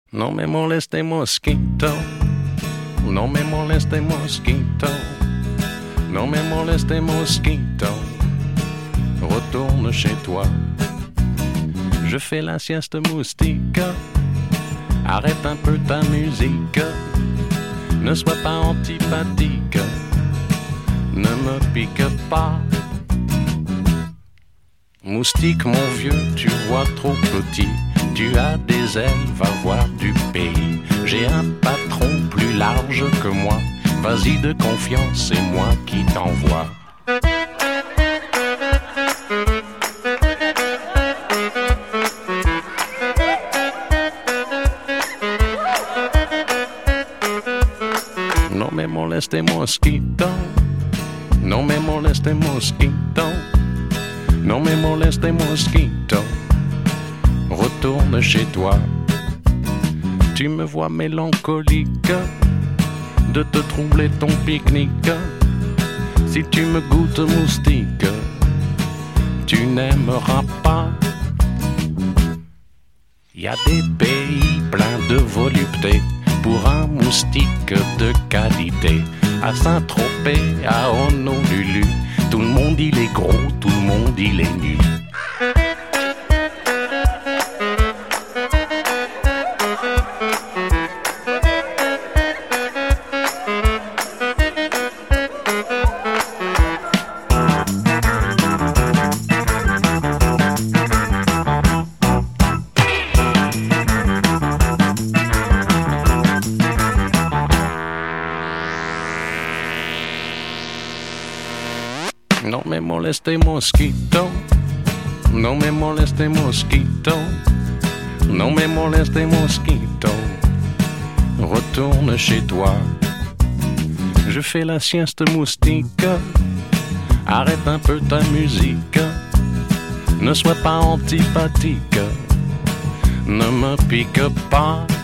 No me moleste mosquito, no me moleste mosquito, no me moleste mosquito, retourne chez toi. Je fais la sieste moustique, arrête un peu ta musique, ne sois pas antipathique, ne me pique pas. Moustique mon vieux, tu vois trop petit, tu as des ailes, va voir du pays. J'ai un patron plus large que moi, vas-y de confiance, c'est moi qui t'envoie. No me moleste mosquito, no me moleste mosquito, no me moleste mosquito, retourne chez toi. Tu me vois mélancolique de te troubler ton pique-nique. Si tu me goûtes moustique, tu n'aimeras pas. Y a des pays pleins de volupté pour un moustique de qualité. À Saint-Tropez, à Honolulu, tout le monde il est gros, tout le monde il est nu. No me moleste mosquito, no me moleste mosquito, no me moleste mosquito, retourne chez toi. Je fais la sieste moustique, arrête un peu ta musique, ne sois pas antipathique, ne me pique pas.